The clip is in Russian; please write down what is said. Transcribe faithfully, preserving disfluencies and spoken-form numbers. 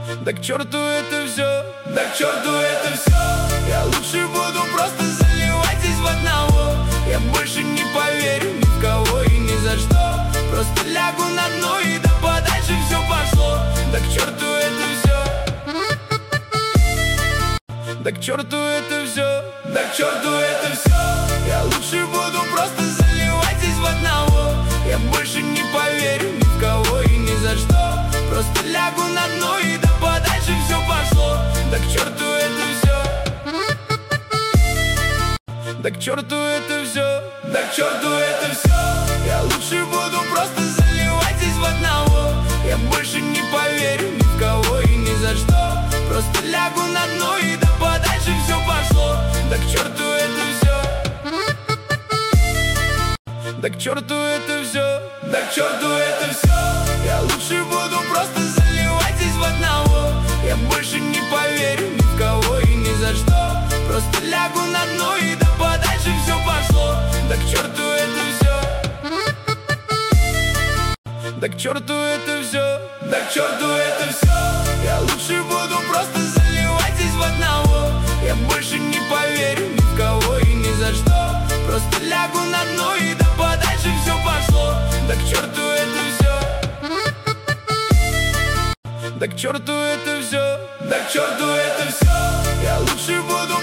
Да к черту это все, да к черту это все. Я лучше буду просто заливать здесь в одного. Я больше не поверю ни в кого и ни за что. Просто лягу на дно и да подальше все пошло. Да к черту это все, да к черту это все, да к черту это все. Я лучше буду просто заливать здесь в одного. Я больше не поверю ни в кого и ни за что. Просто лягу на дно и да подальше все пошло. Да к черту это все, да к черту это все, да к черту это все. Я лучше буду просто заливать здесь в одного. Я больше не поверю ни в кого и ни за что. Просто лягу на дно и да подальше все пошло. Да к черту это все, да к черту это все, да к черту это все. Я лучше буду просто заливать здесь в одного. Я больше не поверю ни в кого и ни за что. Просто лягу на дно и да подальше все пошло. Да к черту это все, да к черту это все, да к черту это все. Я лучше буду просто заливать здесь в одного. Я больше не поверю ни в кого и ни за что. Просто лягу на дно и да подальше все пошло. Да к черту это все, да к черту это все, да к черту это все. Я лучше буду